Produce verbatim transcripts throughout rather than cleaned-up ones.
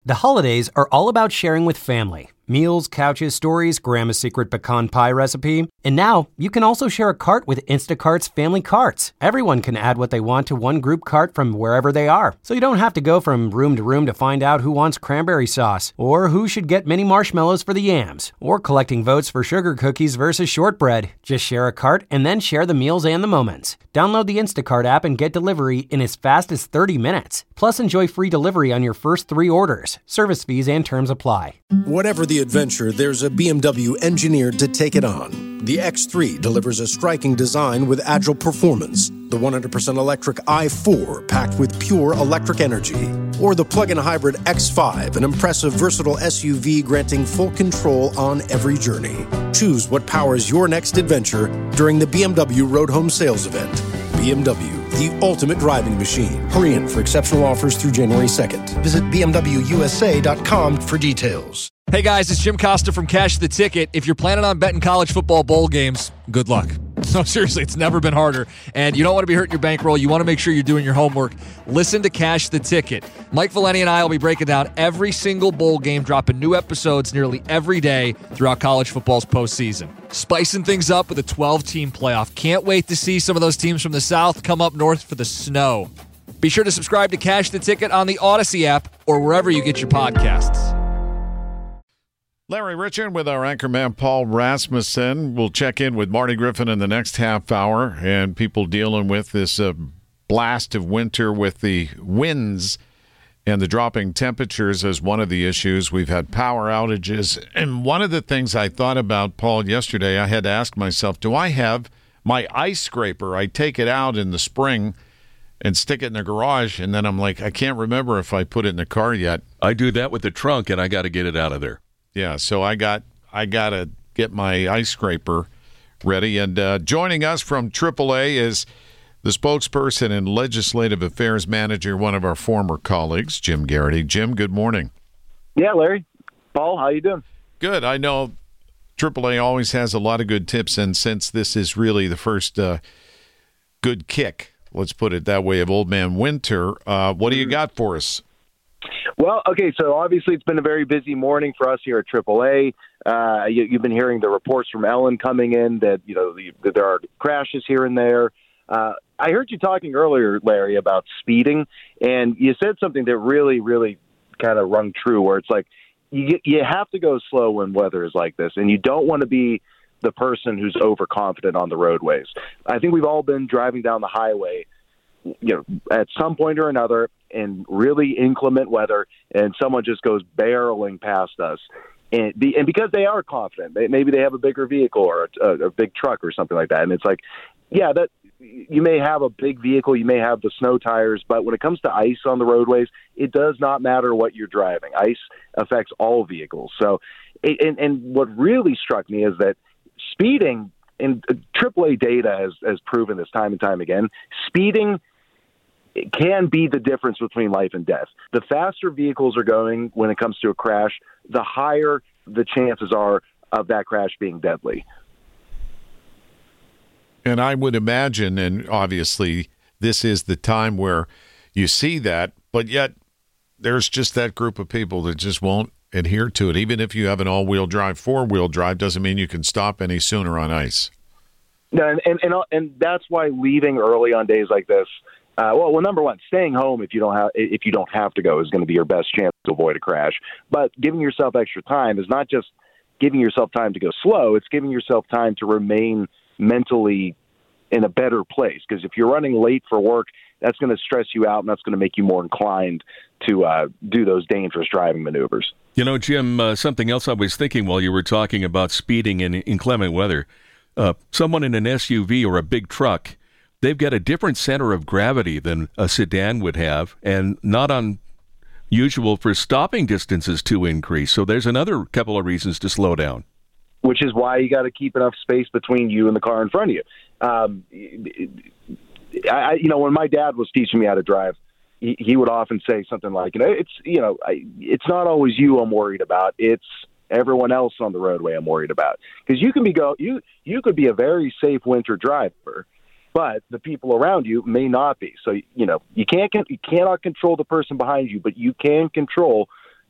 The holidays are all about sharing with family. Meals, couches, stories, Grandma's secret pecan pie recipe. And now, you can also share a cart with Instacart's Family Carts. Everyone can add what they want to one group cart from wherever they are. So you don't have to go from room to room to find out who wants cranberry sauce, or who should get mini marshmallows for the yams, or collecting votes for sugar cookies versus shortbread. Just share a cart and then share the meals and the moments. Download the Instacart app and get delivery in as fast as thirty minutes. Plus, enjoy free delivery on your first three orders. Service fees and terms apply. Whatever the adventure, there's a B M W engineered to take it on. The X three delivers a striking design with agile performance. The one hundred percent electric i four, packed with pure electric energy. Or the plug-in hybrid X five, an impressive, versatile S U V granting full control on every journey. Choose what powers your next adventure during the B M W Road Home Sales Event. B M W, the ultimate driving machine. Hurry in for exceptional offers through January second. Visit b m w u s a dot com for details. Hey guys, it's Jim Costa from Cash the Ticket. If you're planning on betting college football bowl games, good luck. No, seriously, it's never been harder. And you don't want to be hurting your bankroll. You want to make sure you're doing your homework. Listen to Cash the Ticket. Mike Valeni and I will be breaking down every single bowl game, dropping new episodes nearly every day throughout college football's postseason. Spicing things up with a twelve-team playoff. Can't wait to see some of those teams from the South come up north for the snow. Be sure to subscribe to Cash the Ticket on the Odyssey app or wherever you get your podcasts. Larry Richard with our anchorman Paul Rasmussen. We'll check in with Marty Griffin in the next half hour, and people dealing with this uh, blast of winter with the winds and the dropping temperatures as one of the issues. We've had power outages, and one of the things I thought about, Paul, yesterday, I had to ask myself, do I have my ice scraper? I take it out in the spring and stick it in the garage, and then I'm like, I can't remember if I put it in the car yet. I do that with the trunk, and I got to get it out of there. Yeah, so I got I got to get my ice scraper ready. And uh, joining us from triple A is the spokesperson and legislative affairs manager, one of our former colleagues, Jim Garrity. Jim, good morning. Yeah, Larry. Paul, how you doing? Good. I know triple A always has a lot of good tips, and since this is really the first uh, good kick, let's put it that way, of Old Man Winter, uh, what do you got for us? Well, okay, so obviously it's been a very busy morning for us here at triple A. Uh, you, you've been hearing the reports from Ellen coming in that, you know, the, that there are crashes here and there. Uh, I heard you talking earlier, Larry, about speeding, and you said something that really, really kind of rung true, where it's like you get, you have to go slow when weather is like this, and you don't want to be the person who's overconfident on the roadways. I think we've all been driving down the highway, you know, at some point or another in really inclement weather, and someone just goes barreling past us. And, be, and because they are confident, they, maybe they have a bigger vehicle or a, a, a big truck or something like that. And it's like, yeah, that you may have a big vehicle, you may have the snow tires, but when it comes to ice on the roadways, it does not matter what you're driving. Ice affects all vehicles. So, and, and what really struck me is that speeding, and triple A data has, has proven this time and time again, speeding it can be the difference between life and death. The faster vehicles are going when it comes to a crash, the higher the chances are of that crash being deadly. And I would imagine, and obviously this is the time where you see that, but yet there's just that group of people that just won't adhere to it. Even if you have an all-wheel drive, four-wheel drive doesn't mean you can stop any sooner on ice. No, and, and, and, and that's why leaving early on days like this, Uh, well, well, number one, staying home if you don't have if you don't have to go is going to be your best chance to avoid a crash. But giving yourself extra time is not just giving yourself time to go slow; it's giving yourself time to remain mentally in a better place. Because if you're running late for work, that's going to stress you out, and that's going to make you more inclined to uh, do those dangerous driving maneuvers. You know, Jim, uh, something else I was thinking while you were talking about speeding in inclement weather. Uh, someone in an S U V or a big truck, they've got a different center of gravity than a sedan would have, and not unusual for stopping distances to increase. So there's another couple of reasons to slow down. Which is why you got to keep enough space between you and the car in front of you. Um, I, you know, when my dad was teaching me how to drive, he, he would often say something like, you know, it's, you know, I, it's not always you I'm worried about. It's everyone else on the roadway I'm worried about. Because you can be go, you you could be a very safe winter driver, but the people around you may not be. So, you know, you can't you cannot control the person behind you, but you can control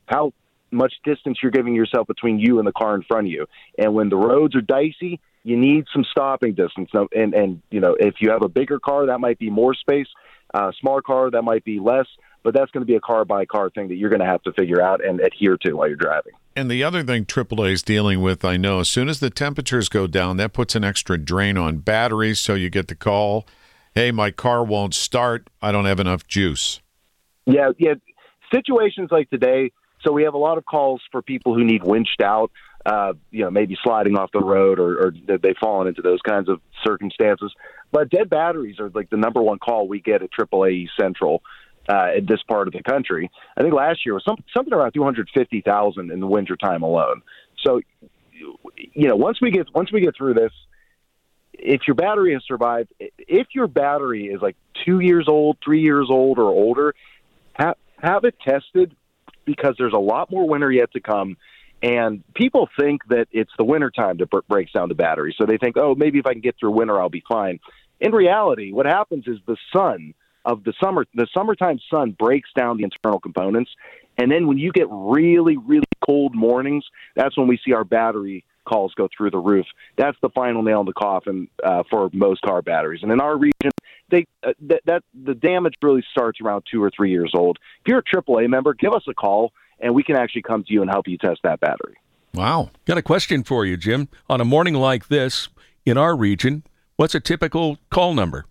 how much distance you're giving yourself between you and the car in front of you. And when the roads are dicey, you need some stopping distance. And, and you know, if you have a bigger car, that might be more space. Uh, smaller car, that might be less. But that's going to be a car-by-car thing that you're going to have to figure out and adhere to while you're driving. And the other thing triple A is dealing with, I know, as soon as the temperatures go down, that puts an extra drain on batteries, so you get the call, hey, my car won't start. I don't have enough juice. Yeah, yeah. Situations like today, so we have a lot of calls for people who need winched out, uh, you know, maybe sliding off the road or, or they've fallen into those kinds of circumstances. But dead batteries are like the number one call we get at triple A Central uh, in this part of the country. I think last year was some, something around two hundred fifty thousand in the wintertime alone. So, you know, once we get once we get through this, if your battery has survived, if your battery is like two years old, three years old, or older, have, have it tested, because there's a lot more winter yet to come. And people think that it's the wintertime that b- breaks down the battery. So they think, oh, maybe if I can get through winter, I'll be fine. In reality, what happens is the sun of the summer, the summertime sun breaks down the internal components. And then when you get really, really cold mornings, that's when we see our battery calls go through the roof. That's the final nail in the coffin uh, for most car batteries. And in our region, they uh, that, that the damage really starts around two or three years old. If you're a triple A member, give us a call, and we can actually come to you and help you test that battery. Wow. Got a question for you, Jim. On a morning like this, in our region, what's a typical call number?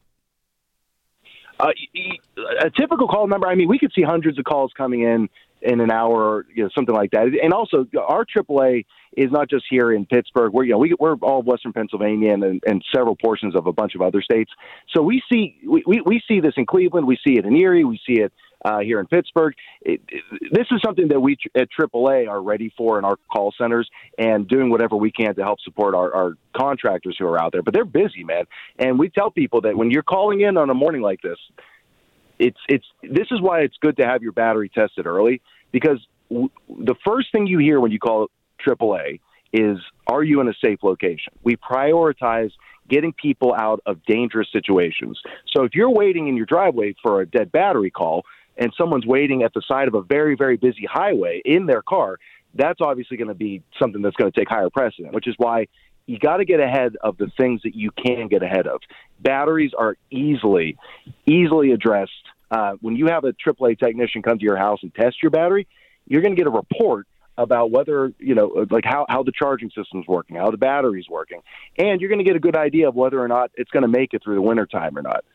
Uh, a typical call number, I mean, we could see hundreds of calls coming in in an hour or you know, something like that. And also, our triple A is not just here in Pittsburgh. We're, you know, we, we're all of Western Pennsylvania and, and several portions of a bunch of other states. So we see we, we see this in Cleveland. We see it in Erie. We see it uh, here in Pittsburgh. It, it, this is something that we at triple A are ready for in our call centers and doing whatever we can to help support our, our contractors who are out there. But they're busy, man. And we tell people that when you're calling in on a morning like this, it's it's this is why it's good to have your battery tested early, because w- the first thing you hear when you call triple A is, are you in a safe location? We prioritize getting people out of dangerous situations. So if you're waiting in your driveway for a dead battery call and someone's waiting at the side of a very, very busy highway in their car, that's obviously going to be something that's going to take higher precedent, which is why you got to get ahead of the things that you can get ahead of. Batteries are easily, easily addressed. Uh, when you have a triple A technician come to your house and test your battery, you're going to get a report about whether, you know, like how, how the charging system's working, how the battery's working. And you're going to get a good idea of whether or not it's going to make it through the wintertime or not.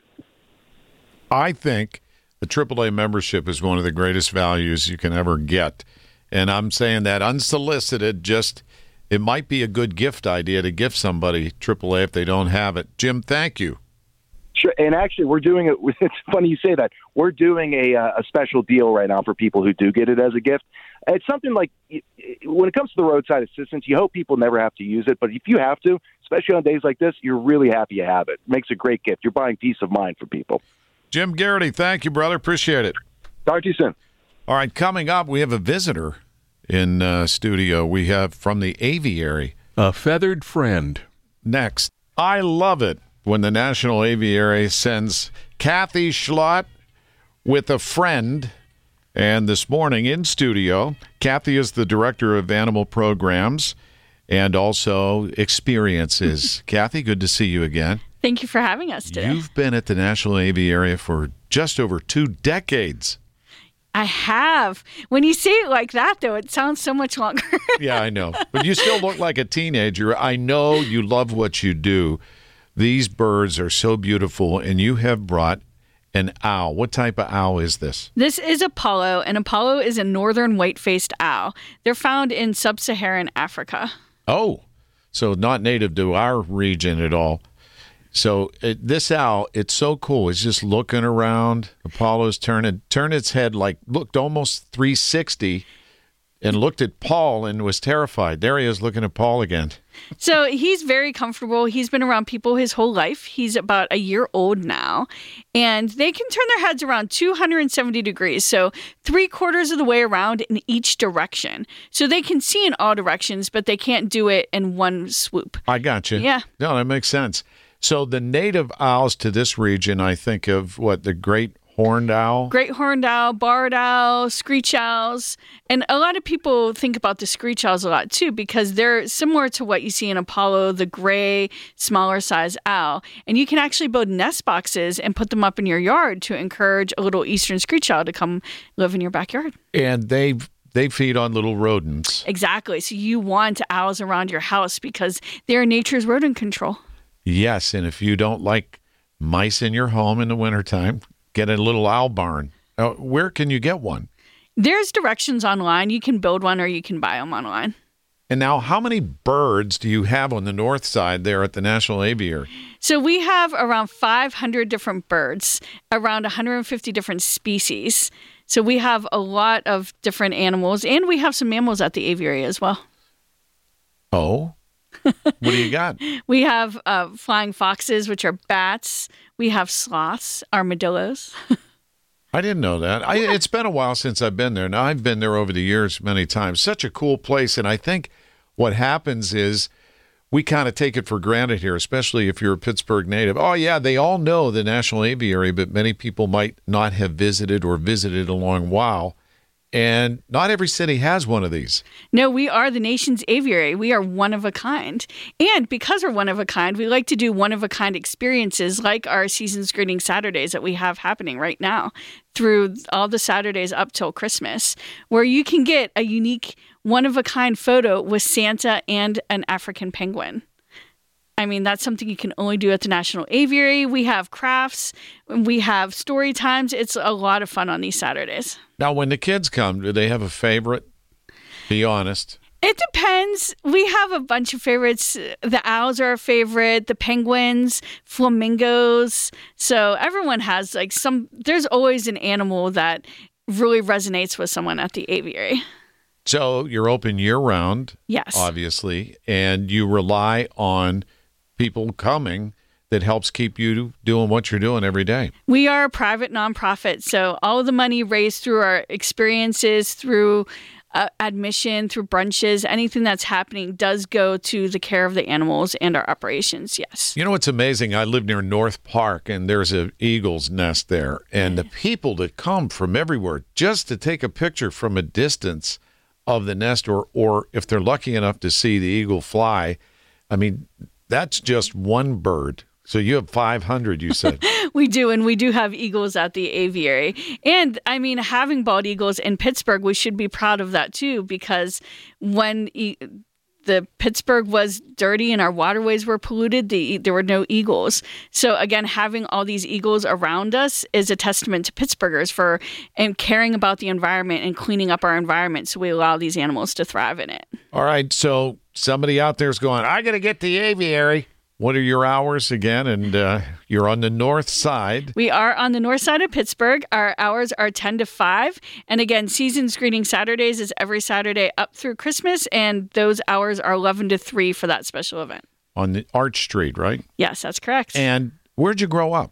I think the triple A membership is one of the greatest values you can ever get. And I'm saying that unsolicited, just it might be a good gift idea to gift somebody triple A if they don't have it. Jim, thank you. Sure, and actually, we're doing it. It's funny you say that. We're doing a a special deal right now for people who do get it as a gift. It's something like, when it comes to the roadside assistance, you hope people never have to use it, but if you have to, especially on days like this, you're really happy you have it. It makes a great gift. You're buying peace of mind for people. Jim Garrity, thank you, brother. Appreciate it. Talk to you soon. All right, coming up, we have a visitor in uh, studio. We have from the aviary. A feathered friend. Next. I love it when the National Aviary sends Kathy Schlott with a friend. And this morning in studio, Kathy is the director of animal programs and also experiences. Kathy, good to see you again. Thank you for having us today. You've been at the National Aviary for just over two decades. I have. When you say it like that, though, it sounds so much longer. Yeah, I know. But you still look like a teenager. I know you love what you do. These birds are so beautiful, and you have brought an owl. What type of owl is this? This is Apollo, and Apollo is a northern white-faced owl. They're found in sub-Saharan Africa. Oh, so not native to our region at all. So it, this owl, it's so cool. It's just looking around. Apollo's turning, turned its head, like looked almost three sixty, and looked at Paul and was terrified. There he is looking at Paul again. So he's very comfortable. He's been around people his whole life. He's about a year old now. And they can turn their heads around two hundred seventy degrees. So three quarters of the way around in each direction. So they can see in all directions, but they can't do it in one swoop. I got you. Yeah. No, that makes sense. So the native owls to this region, I think of what, the great Horned owl. Great horned owl, barred owl, screech owls. And a lot of people think about the screech owls a lot too because they're similar to what you see in Apollo, the gray, smaller size owl. And you can actually build nest boxes and put them up in your yard to encourage a little eastern screech owl to come live in your backyard. And they they feed on little rodents. Exactly. So you want owls around your house because they're nature's rodent control. Yes, and if you don't like mice in your home in the wintertime, get a little owl barn. Uh, where can you get one? There's directions online. You can build one or you can buy them online. And now, how many birds do you have on the north side there at the National Aviary? So we have around five hundred different birds, around one hundred fifty different species. So we have a lot of different animals, and we have some mammals at the aviary as well. Oh? What do you got? We have uh, flying foxes, which are bats. We have sloths, armadillos. I didn't know that. I, it's been a while since I've been there. Now, I've been there over the years many times. Such a cool place. And I think what happens is we kind of take it for granted here, especially if you're a Pittsburgh native. Oh, yeah, they all know the National Aviary, but many people might not have visited or visited a long while. And not every city has one of these. No, we are the nation's aviary. We are one of a kind. And because we're one of a kind, we like to do one of a kind experiences like our Seasons Greeting Saturdays that we have happening right now through all the Saturdays up till Christmas, where you can get a unique one of a kind photo with Santa and an African penguin. I mean, that's something you can only do at the National Aviary. We have crafts. We have story times. It's a lot of fun on these Saturdays. Now, when the kids come, do they have a favorite? Be honest. It depends. We have a bunch of favorites. The owls are a favorite, the penguins, flamingos. So everyone has like some, there's always an animal that really resonates with someone at the aviary. So you're open year-round, yes, obviously, and you rely on people coming that helps keep you doing what you're doing every day. We are a private nonprofit, so all of the money raised through our experiences, through uh, admission, through brunches, anything that's happening does go to the care of the animals and our operations, yes. You know what's amazing? I live near North Park, and there's an eagle's nest there, and the people that come from everywhere just to take a picture from a distance of the nest, or, or if they're lucky enough to see the eagle fly, I mean, that's just one bird. So you have five hundred, you said. We do, and we do have eagles at the aviary. And, I mean, having bald eagles in Pittsburgh, we should be proud of that, too, because when e- the Pittsburgh was dirty and our waterways were polluted, the, there were no eagles. So, again, having all these eagles around us is a testament to Pittsburghers for and caring about the environment and cleaning up our environment so we allow these animals to thrive in it. All right, so somebody out there is going, I got to get to the aviary. What are your hours again? And uh, you're on the north side. We are on the north side of Pittsburgh. Our hours are ten to five. And again, Seasons Greeting Saturdays is every Saturday up through Christmas. And those hours are eleven to three for that special event. On the Arch Street, right? Yes, that's correct. And where'd you grow up?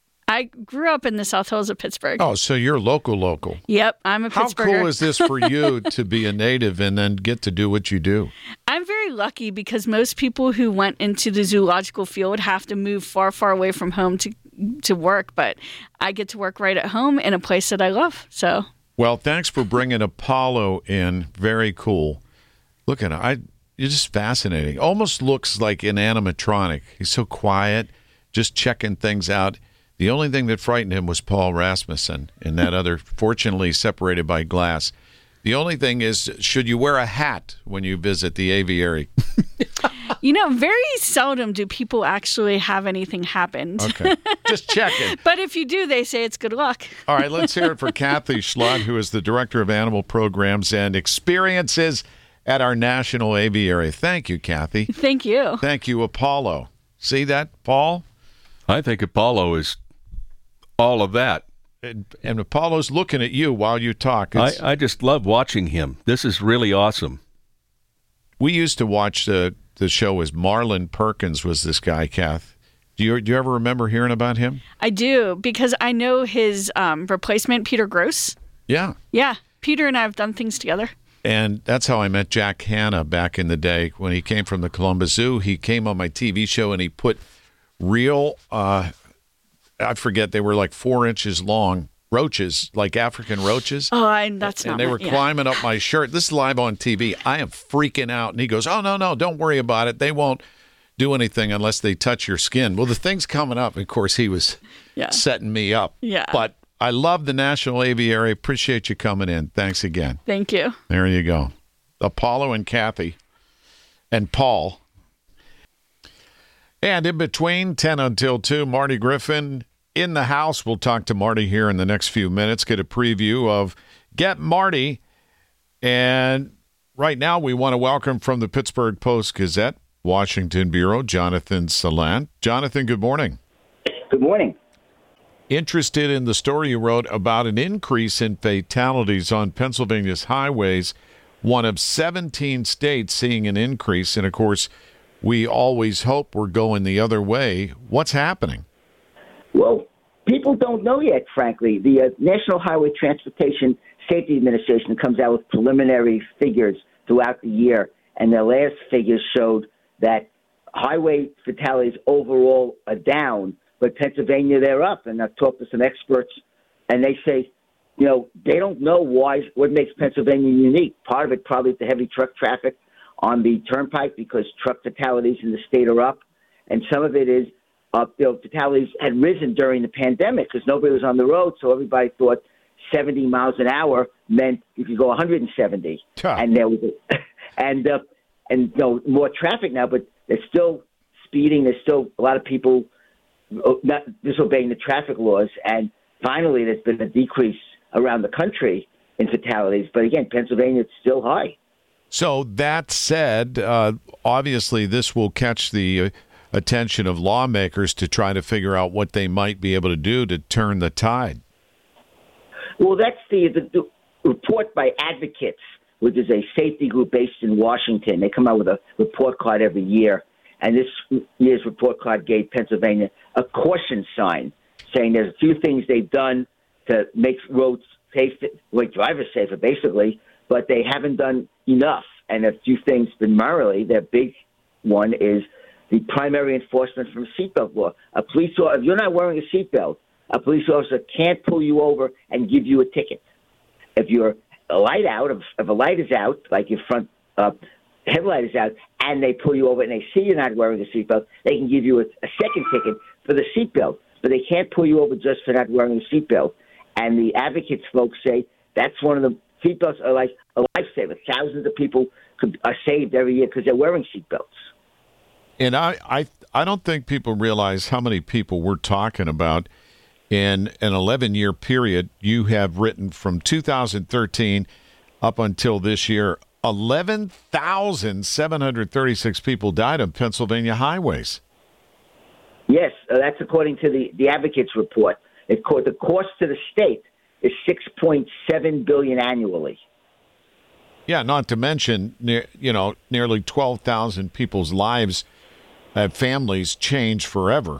I grew up in the South Hills of Pittsburgh. Oh, so you're local, local. Yep, I'm a How Pittsburgher. cool is this for you to be a native and then get to do what you do? I'm very lucky because most people who went into the zoological field have to move far, far away from home to to work. But I get to work right at home in a place that I love. So, well, thanks for bringing Apollo in. Very cool. Look at him. I, you're just fascinating. Almost looks like an animatronic. He's so quiet, just checking things out. The only thing that frightened him was Paul Rasmussen and that other, fortunately separated by glass. The only thing is, should you wear a hat when you visit the aviary? You know, very seldom do people actually have anything happen. Okay, just checking. But if you do, they say it's good luck. All right, let's hear it for Kathy Schlott, who is the Director of Animal Programs and Experiences at our National Aviary. Thank you, Kathy. Thank you. Thank you, Apollo. See that, Paul? I think Apollo is all of that. And, and Apollo's looking at you while you talk. I, I just love watching him. This is really awesome. We used to watch the the show as Marlon Perkins was this guy, Kath. Do you do you ever remember hearing about him? I do, because I know his um, replacement, Peter Gross. Yeah. Yeah. Peter and I have done things together. And that's how I met Jack Hanna back in the day. When he came from the Columbus Zoo, he came on my T V show and he put real, uh, I forget, they were like four inches long, roaches, like African roaches. Oh, I, that's not. And they my, were yeah. climbing up my shirt. This is live on T V. I am freaking out. And he goes, oh, no, no, don't worry about it. They won't do anything unless they touch your skin. Well, the thing's coming up. Of course, he was Yeah. setting me up. Yeah. But I love the National Aviary. Appreciate you coming in. Thanks again. Thank you. There you go. Apollo and Kathy and Paul. And in between, ten until two, Marty Griffin in the house. We'll talk to Marty here in the next few minutes, get a preview of Get Marty. And right now, we want to welcome from the Pittsburgh Post-Gazette, Washington Bureau, Jonathan Salant. Jonathan, good morning. Good morning. Interested in the story you wrote about an increase in fatalities on Pennsylvania's highways, one of seventeen states seeing an increase. And, of course, we always hope we're going the other way. What's happening? Well, people don't know yet, frankly. The uh, National Highway Transportation Safety Administration comes out with preliminary figures throughout the year, and their last figures showed that highway fatalities overall are down, but Pennsylvania, they're up. And I've talked to some experts, and they say, you know, they don't know why, what makes Pennsylvania unique. Part of it probably is the heavy truck traffic on the turnpike because truck fatalities in the state are up. And some of it is, uh, you know, fatalities had risen during the pandemic because nobody was on the road, so everybody thought seventy miles an hour meant you could go one hundred seventy. Huh. And there was a, and, uh, and you know, more traffic now, but there's still speeding. There's still a lot of people not disobeying the traffic laws. And finally, there's been a decrease around the country in fatalities. But again, Pennsylvania, it's still high. So that said, uh, obviously this will catch the uh, attention of lawmakers to try to figure out what they might be able to do to turn the tide. Well, that's the, the, the report by Advocates, which is a safety group based in Washington. They come out with a report card every year. And this year's report card gave Pennsylvania a caution sign, saying there's a few things they've done to make roads safe, make drivers safer, basically, but they haven't done enough. And a few things primarily, their big one is the primary enforcement from seatbelt law. A police officer, if you're not wearing a seatbelt, a police officer can't pull you over and give you a ticket. If your light out, if, if a light is out, like your front uh, headlight is out, and they pull you over and they see you're not wearing a seatbelt, they can give you a, a second ticket for the seatbelt. But they can't pull you over just for not wearing a seatbelt. And the advocates folks say that's one of the seatbelts are like a lifesaver. Thousands of people could, are saved every year because they're wearing seatbelts. And I, I, I don't think people realize how many people we're talking about. In an eleven-year period, you have written from two thousand thirteen up until this year, eleven thousand seven hundred thirty-six people died on Pennsylvania highways. Yes, uh, that's according to the, the Advocates report. It, the cost to the state is six point seven billion dollars annually. Yeah, not to mention, you know, nearly twelve thousand people's lives have families changed forever.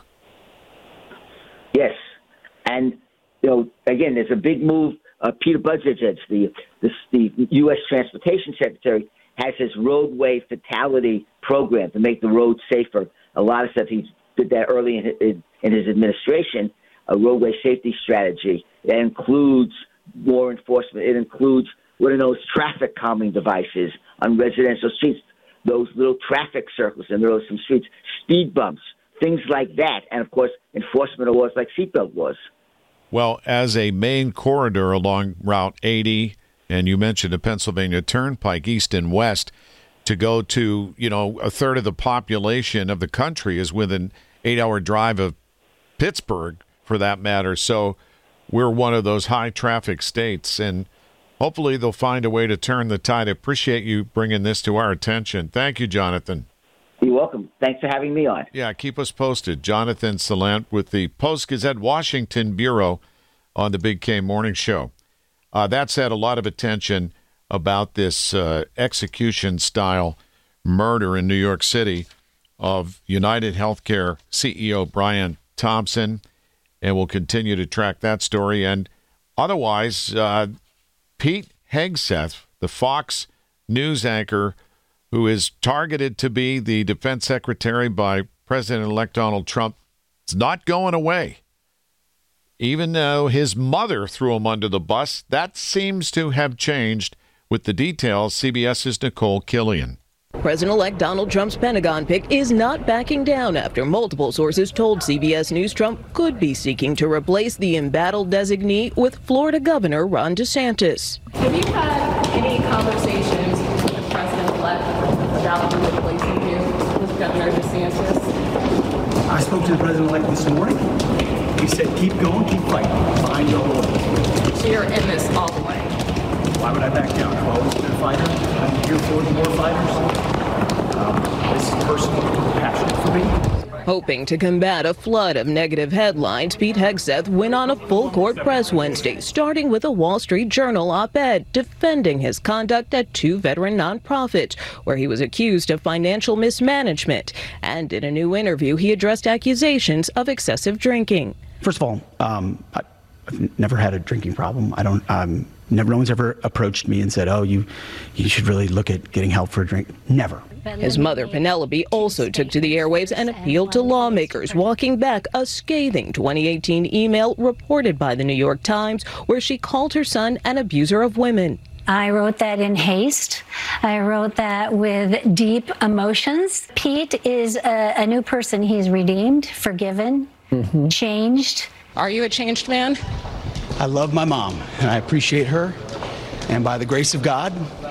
Yes, and you know, again, there's a big move. Uh, Peter Buttigieg, the, the the U S Transportation Secretary, has his roadway fatality program to make the roads safer. A lot of stuff he did that early in his, in his administration. A roadway safety strategy that includes more enforcement. It includes what are those traffic calming devices on residential streets, those little traffic circles in those some streets, speed bumps, things like that, and of course enforcement of laws like seatbelt laws. Well, as a main corridor along Route eighty, and you mentioned the Pennsylvania Turnpike, east and west, to go to, you know, a third of the population of the country is within eight-hour drive of Pittsburgh, for that matter. So we're one of those high-traffic states, and hopefully they'll find a way to turn the tide. I appreciate you bringing this to our attention. Thank you, Jonathan. You're welcome. Thanks for having me on. Yeah, keep us posted. Jonathan Salant with the Post-Gazette Washington Bureau on the Big K Morning Show. Uh, that's had a lot of attention about this uh, execution-style murder in New York City of United Healthcare C E O Brian Thompson, and we'll continue to track that story. And otherwise, uh, Pete Hegseth, the Fox News anchor, who is targeted to be the defense secretary by President-elect Donald Trump, is not going away. even though his mother threw him under the bus. That seems to have changed. With the details, CBS's Nicole Killian. President-elect Donald Trump's Pentagon pick is not backing down after multiple sources told C B S News Trump could be seeking to replace the embattled designee with Florida Governor Ron DeSantis. Have you had any conversations with the president-elect about replacing you with Governor DeSantis? I spoke to the president-elect this morning. He said, keep going, keep fighting, behind your orders. So you're in this all the way? Why would I back down? I've always been a fighter. I'm here for the more fighters. Um, this is personal passion for me. Hoping to combat a flood of negative headlines, Pete Hegseth went on a full-court press Wednesday, starting with a Wall Street Journal op-ed defending his conduct at two veteran nonprofits, where he was accused of financial mismanagement. And in a new interview, he addressed accusations of excessive drinking. First of all, um, I, I've never had a drinking problem. I don't. Um, never. No one's ever approached me and said, "Oh, you, you should really look at getting help for a drink." Never. His mother, Penelope, also took to the airwaves and appealed to lawmakers, walking back a scathing twenty eighteen email reported by the New York Times, where she called her son an abuser of women. I wrote that in haste. I wrote that with deep emotions. Pete is a, a new person. He's redeemed, forgiven, mm-hmm. changed. Are you a changed man? I love my mom, and I appreciate her. And by the grace of God,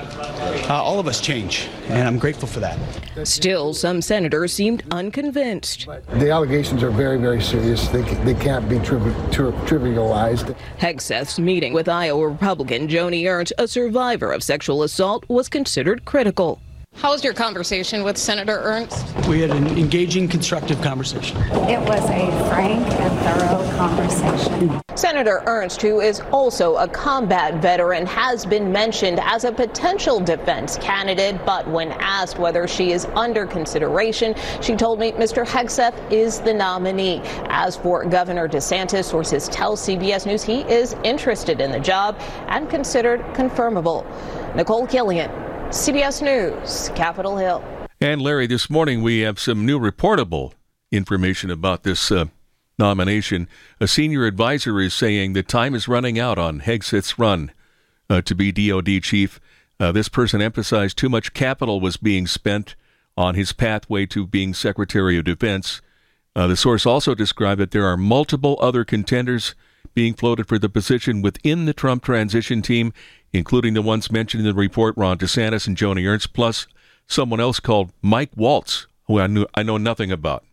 uh, all of us change, and I'm grateful for that. Still, some senators seemed unconvinced. The allegations are very, very serious. They, they can't be trivi- tri- trivialized. Hegseth's meeting with Iowa Republican Joni Ernst, a survivor of sexual assault, was considered critical. How was your conversation with Senator Ernst? We had an engaging, constructive conversation. It was a frank and thorough conversation. Senator Ernst, who is also a combat veteran, has been mentioned as a potential defense candidate, but when asked whether she is under consideration, she told me Mister Hegseth is the nominee. As for Governor DeSantis, sources tell C B S News he is interested in the job and considered confirmable. Nicole Killian, C B S News, Capitol Hill. And Larry, this morning we have some new reportable information about this uh, nomination. A senior advisor is saying the time is running out on Hegseth's run uh, to be D O D chief. Uh, this person emphasized too much capital was being spent on his pathway to being Secretary of Defense. Uh, the source also described that there are multiple other contenders being floated for the position within the Trump transition team, including the ones mentioned in the report, Ron DeSantis and Joni Ernst, plus someone else called Mike Waltz, who I knew I know nothing about.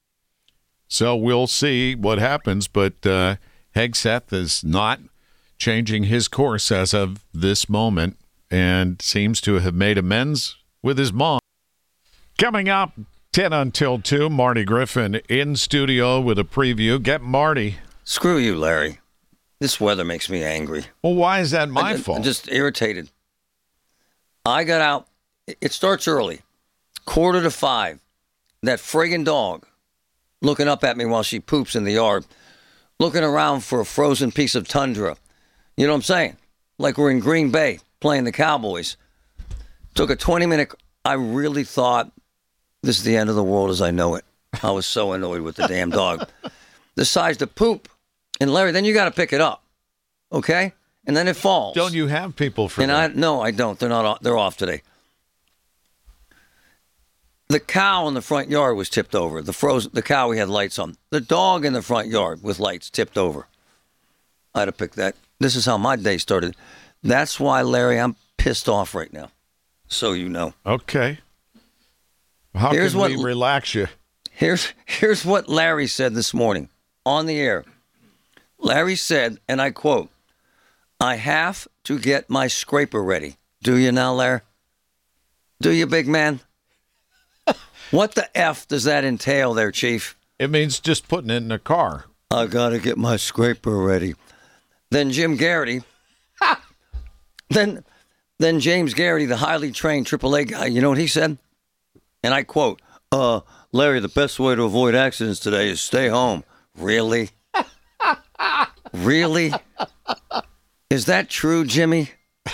So we'll see what happens, but uh, Hegseth is not changing his course as of this moment and seems to have made amends with his mom. Coming up, ten until two, Marty Griffin in studio with a preview. Get Marty. Screw you, Larry. This weather makes me angry. Well, why is that my I, fault? I'm just irritated. I got out. It starts early. Quarter to five. That friggin' dog looking up at me while she poops in the yard, looking around for a frozen piece of tundra. You know what I'm saying? Like we're in Green Bay playing the Cowboys. Took a twenty-minute. I really thought this is the end of the world as I know it. I was so annoyed with the damn dog. Decides to poop. And Larry, then you got to pick it up, okay? And then it falls. Don't you have people for and that? I no, I don't. They're not. They're off today. The cow in the front yard was tipped over. The frozen, the cow we had lights on. The dog in the front yard with lights tipped over. I had to pick that. This is how my day started. That's why, Larry, I'm pissed off right now. So you know. Okay. How here's can what, we relax you? Here's here's what Larry said this morning on the air. Larry said, and I quote, "I have to get my scraper ready." Do you now, Larry? Do you, big man? What the F does that entail there, Chief? It means just putting it in a car. I got to get my scraper ready. Then Jim Garrity, then, then James Garrity, the highly trained triple A guy, you know what he said? And I quote, uh, Larry, the best way to avoid accidents today is stay home. Really? Really? Is that true, Jimmy?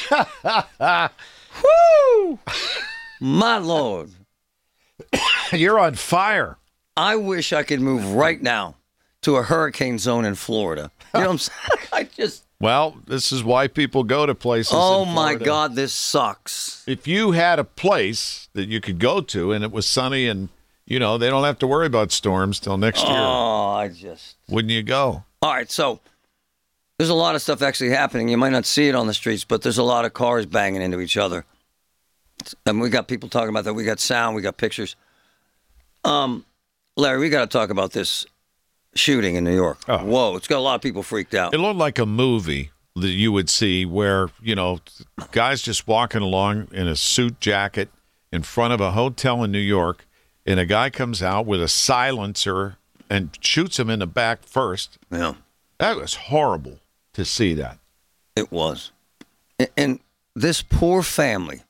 Woo! My Lord. You're on fire. I wish I could move right now to a hurricane zone in Florida You know what I'm saying? I just. Well, this is why people go to places. Oh, in my Florida. God, this sucks. If you had a place that you could go to and it was sunny and, you know, they don't have to worry about storms till next year. Oh, I just. Wouldn't you go? All right, so there's a lot of stuff actually happening. You might not see it on the streets, but there's a lot of cars banging into each other. And we got people talking about that. We got sound. We got pictures. Um, Larry, we got to talk about this shooting in New York. Oh. Whoa, it's got a lot of people freaked out. It looked like a movie that you would see where, you know, guys just walking along in a suit jacket in front of a hotel in New York, and a guy comes out with a silencer and shoots him in the back first. Yeah. That was horrible to see that. It was. And, and this poor family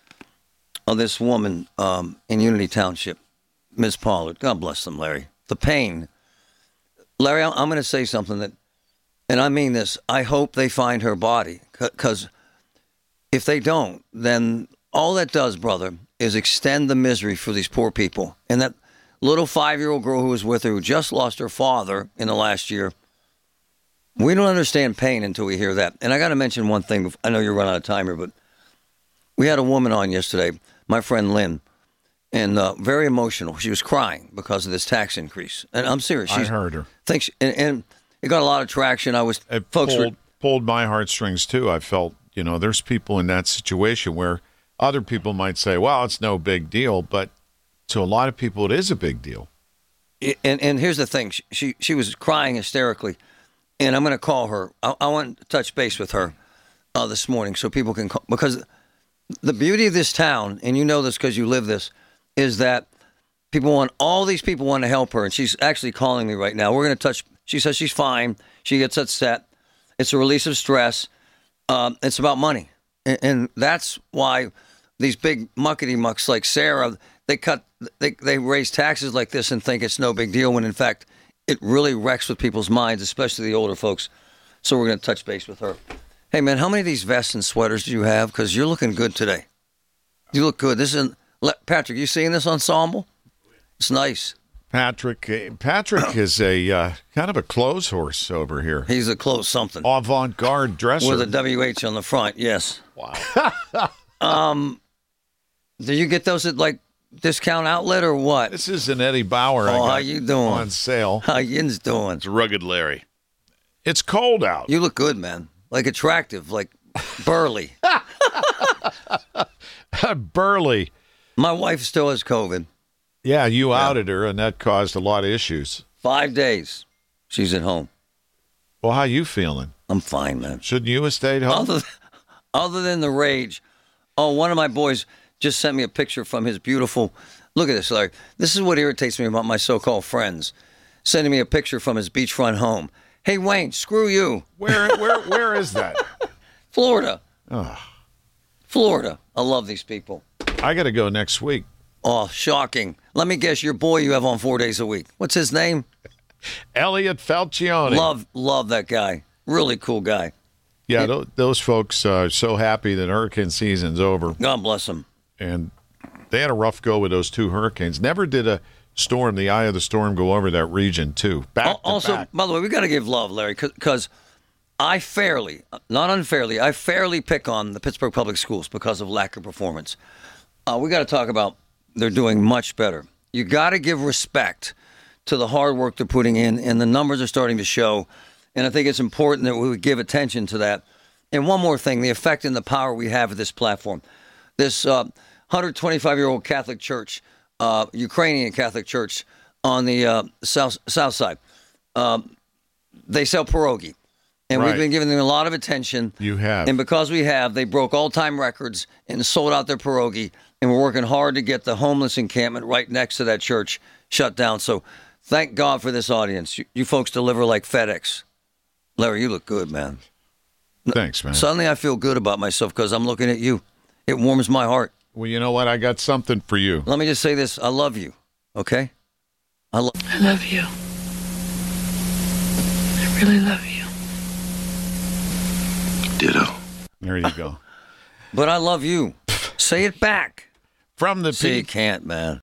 of this woman um, in Unity Township, Miz Pollard, God bless them, Larry. The pain. Larry, I'm going to say something that, and I mean this, I hope they find her body, because if they don't, then all that does, brother, is extend the misery for these poor people. And that little five-year-old girl who was with her, who just lost her father in the last year, we don't understand pain until we hear that. And I got to mention one thing. I know you're running out of time here, but we had a woman on yesterday, my friend Lynn, and uh, very emotional. She was crying because of this tax increase. And I'm serious. I She's, heard her. Thinks, and, and it got a lot of traction. I was, It folks pulled, were, pulled my heartstrings, too. I felt, you know, there's people in that situation where other people might say, well, it's no big deal. But to a lot of people, it is a big deal. and, and here's the thing. She, she, she was crying hysterically. And I'm going to call her. I, I want to touch base with her uh, this morning so people can call. Because the beauty of this town, and you know this because you live this, is that people want, all these people want to help her. And she's actually calling me right now. We're going to touch. She says she's fine. She gets upset. It's a release of stress. Um, it's about money. And, and that's why these big muckety mucks like Sarah, they cut, they, they raise taxes like this and think it's no big deal when in fact, it really wrecks with people's minds, especially the older folks. So we're going to touch base with her. Hey, man, how many of these vests and sweaters do you have? Because you're looking good today. You look good. This is Patrick, you seeing this ensemble? It's nice. Patrick Patrick is a uh, kind of a clothes horse over here. He's a clothes something. Avant-garde dresser. With a W H on the front, yes. Wow. um, do you get those at, like, discount outlet or what? This is an Eddie Bauer. Oh, I got how you doing? on sale. How yin's doing? It's rugged Larry. It's cold out. You look good, man. Like attractive, like burly. Burly. My wife still has COVID. Yeah, you Yeah. outed her, and that caused a lot of issues. Five days. She's at home. Well, how you feeling? I'm fine, man. Shouldn't you have stayed home? Other, other than the rage. Oh, one of my boys just sent me a picture from his beautiful. Look at this, Larry. This is what irritates me about my so-called friends. Sending me a picture from his beachfront home. Hey, Wayne, screw you. Where, where, where is that? Florida. Oh, Florida. I love these people. I got to go next week. Oh, shocking. Let me guess your boy you have on four days a week. What's his name? Elliot Falcione. Love, love that guy. Really cool guy. Yeah, th- those folks are so happy that hurricane season's over. God bless them. And they had a rough go with those two hurricanes. Never did a storm, the eye of the storm, go over that region, too. Back to Also, back. by the way, we got to give love, Larry, because I fairly, not unfairly, I fairly pick on the Pittsburgh Public Schools because of lack of performance. Uh, we got to talk about they're doing much better. You got to give respect to the hard work they're putting in, and the numbers are starting to show. And I think it's important that we would give attention to that. And one more thing, the effect and the power we have at this platform. This uh, one hundred twenty-five-year-old Catholic church, uh, Ukrainian Catholic church on the uh, south south side, um, they sell pierogi. And Right. we've been giving them a lot of attention. You have. And because we have, they broke all-time records and sold out their pierogi. And we're working hard to get the homeless encampment right next to that church shut down. So thank God for this audience. You, you folks deliver like FedEx. Larry, you look good, man. Thanks, man. Suddenly I feel good about myself because I'm looking at you. It warms my heart. Well, you know what? I got something for you. Let me just say this. I love you, okay? I, lo- I love you. I really love you. Ditto. There you go. But I love you. Say it back. From the See, you P- can't, man.